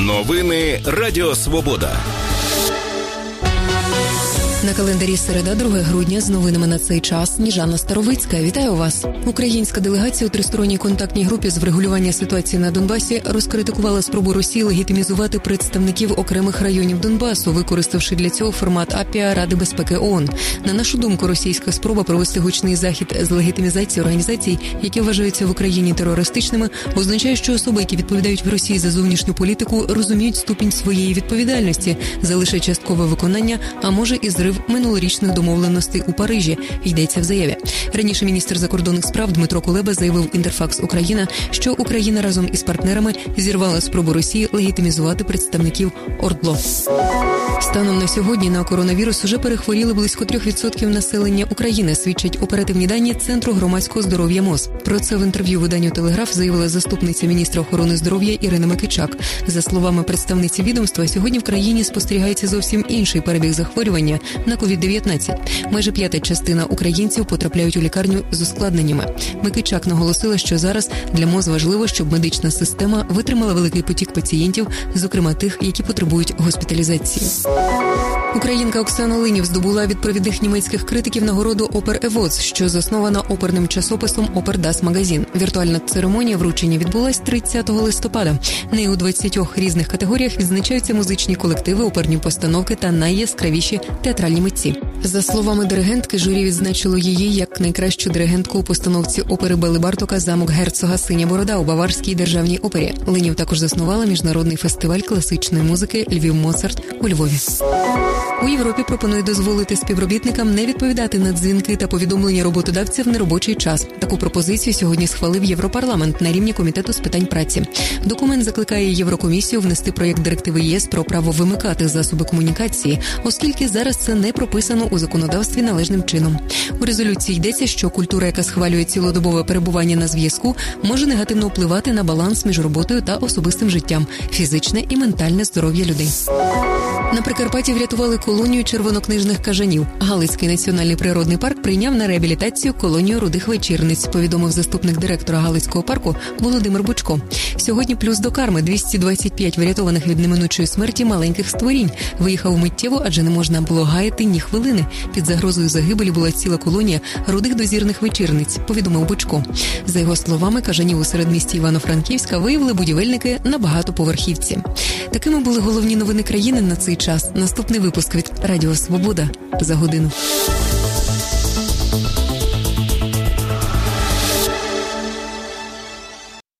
Новини Радіо Свобода. На календарі середа, 2 грудня, з новинами на цей час Сніжана Старовицька. Вітаю вас. Українська делегація у тристоронній контактній групі з врегулювання ситуації на Донбасі розкритикувала спробу Росії легітимізувати представників окремих районів Донбасу, використавши для цього формат АПІА Ради безпеки ООН. На нашу думку, російська спроба провести гучний захід з легітимізації організацій, які вважаються в Україні терористичними, означає, що особи, які відповідають в Росії за зовнішню політику, розуміють ступінь своєї відповідальності за лише часткове виконання, а може і зрив минулорічних домовленостей у Парижі, йдеться в заяві. Раніше міністр закордонних справ Дмитро Кулеба заявив Інтерфакс Україна, що Україна разом із партнерами зірвала спробу Росії легітимізувати представників ОРДЛО. Станом на сьогодні на коронавірус уже перехворіли близько 3% населення України, свідчать оперативні дані Центру громадського здоров'я МОЗ. Про це в інтерв'ю виданню «Телеграф» заявила заступниця міністра охорони здоров'я Ірина Микичак. За словами представниці відомства, сьогодні в країні спостерігається зовсім інший перебіг захворювання на COVID-19. Майже п'ята частина українців потрапляють у лікарню з ускладненнями. Микичак наголосила, що зараз для МОЗ важливо, щоб медична система витримала великий потік пацієнтів, зокрема тих, які потребують госпіталізації. Українка Оксана Линів здобула від провідних німецьких критиків нагороду Опер Евоц, що заснована оперним часописом Опер Дас Магазін. Віртуальна церемонія вручення відбулась 30 листопада. Нею у 20 різних категоріях відзначаються музичні колективи, оперні постановки та найяскравіші театральні митці. За словами диригентки, журі відзначило її як найкращу диригентку у постановці опери Бели Бартока «Замок герцога Синя Борода» у Баварській державній опері. Линів також заснувала міжнародний фестиваль класичної музики «Львів Моцарт» у Львові. У Європі пропонують дозволити співробітникам не відповідати на дзвінки та повідомлення роботодавця в неробочий час. Таку пропозицію сьогодні схвалив Європарламент на рівні Комітету з питань праці. Документ закликає Єврокомісію внести проєкт директиви ЄС про право вимикати засоби комунікації, оскільки зараз це не прописано у законодавстві належним чином. У резолюції йдеться, що культура, яка схвалює цілодобове перебування на зв'язку, може негативно впливати на баланс між роботою та особистим життям, фізичне і ментальне здоров'я людей. На Прикарпатті врятували колонію червонокнижних кажанів. Галицький національний природний парк прийняв на реабілітацію колонію рудих вечірниць, повідомив заступник директора Галицького парку Володимир Бучко. Сьогодні плюс до карми. 225 врятованих від неминучої смерті маленьких створінь. Виїхав миттєво, адже не можна було гаяти ні хвилини. Під загрозою загибелі була ціла колонія рудих дозірних вечірниць, повідомив Бучко. За його словами, кажанів у середмісті Івано-Франківська виявили будівельники на багатоповерхівці. Такими були головні новини країни на цей час. Наступний випуск від Радіо Свобода за годину.